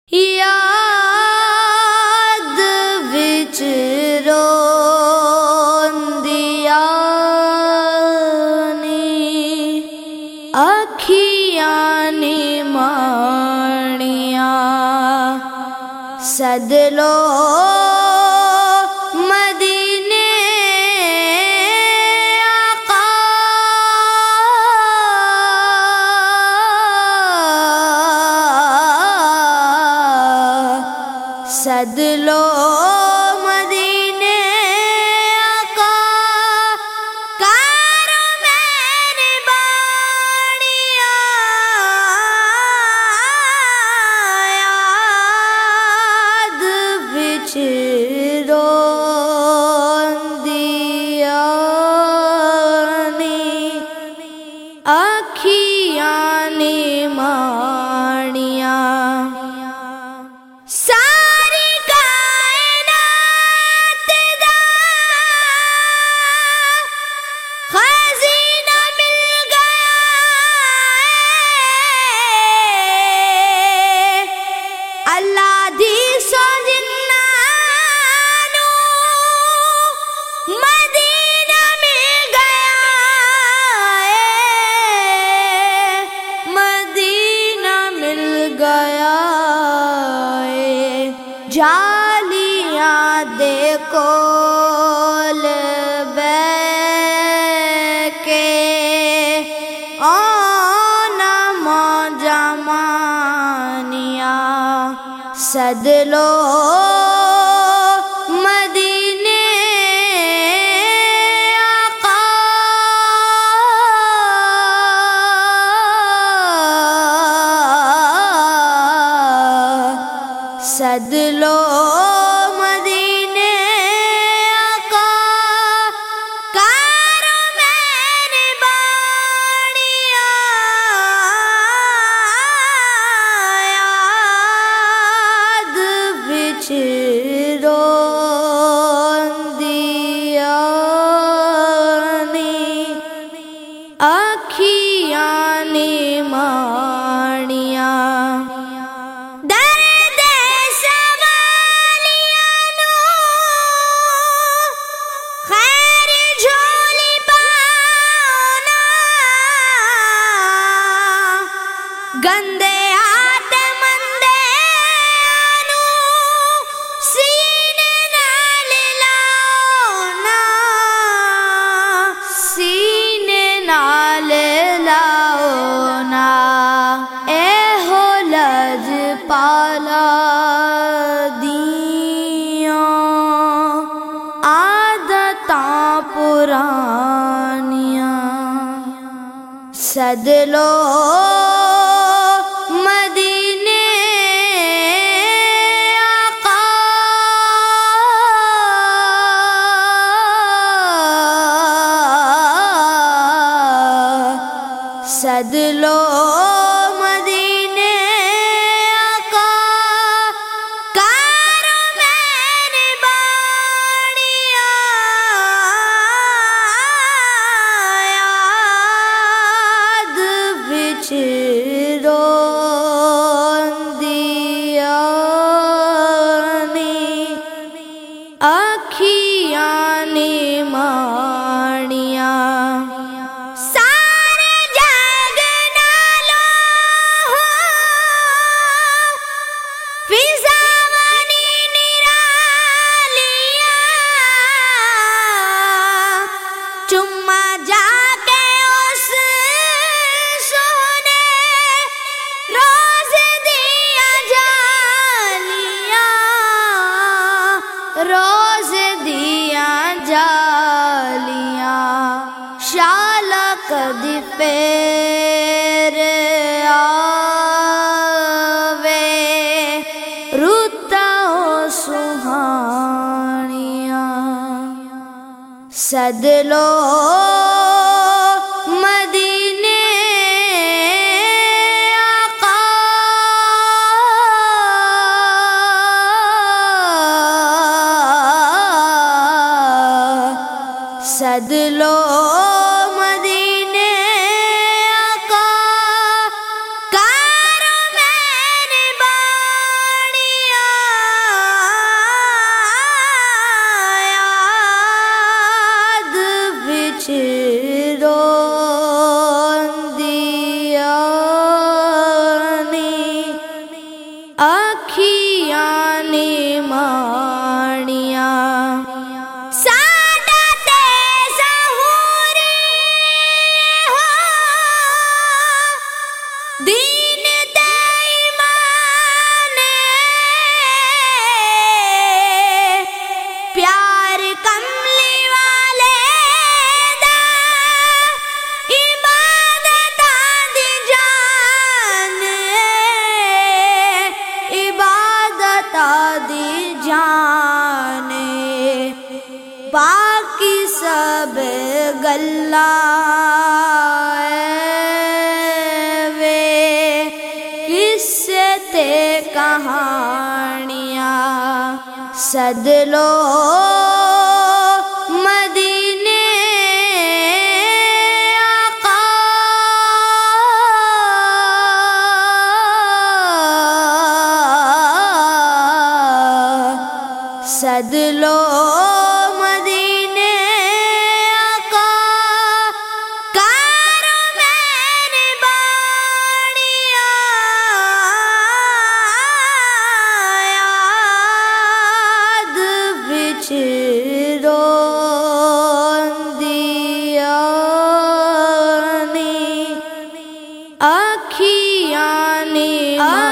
یاد وچ روندیاں نی اکھیاں نی مانیاں سد لو مدینے آقا سد لو مدینے آقا کارو مہربانیاں یاد وچ روندیاں نی اکھیاں نی مانیاں ساری کائنات دا خزینہ مل گیا ہے اللہ دی سو جنہاں نو مدینہ مل گیا ہے مدینہ مل گیا جالیاں دے کول بیٹھ کے آنا موجاں مانیاں سد لو مدینے آقا سد لو مدینے آقا کارو مہربانیاں یاد وچ روندیاں نی اکھیاں نی مانیاں گندے ہاتھ مندے نو سینے نال لاؤنا سینے نال لاؤنا اے ہو لجپالا دیاں عادتاں پرانیاں سد لو مدینے آقا سد لو مدینے آقا کارو مہربانیاں یاد وچ اکھیاں نی مانیاں سارے جگ نالوں فضاوانی نرالیاں چما جا کے اس سونے روز دیا جالیاں روز دیا جالیاں شالق دی پیر آوے رُتّا سُہانیاں سد لو مدینے آقا سد لو مدینے آقا کارو مہربانیاں अखियां ने माणिया सादत ज़हूरी हो दीन ते ईमान प्यार कमली वाले दा इबादतां दी जान इबादतां दी जान बाकी सब गल्ला वे किस्से ते कहानियां सदलो मदीने आका सदलो मदीने आका कारो मेहरबानियां याद विच रोंदियां नी अखियां ने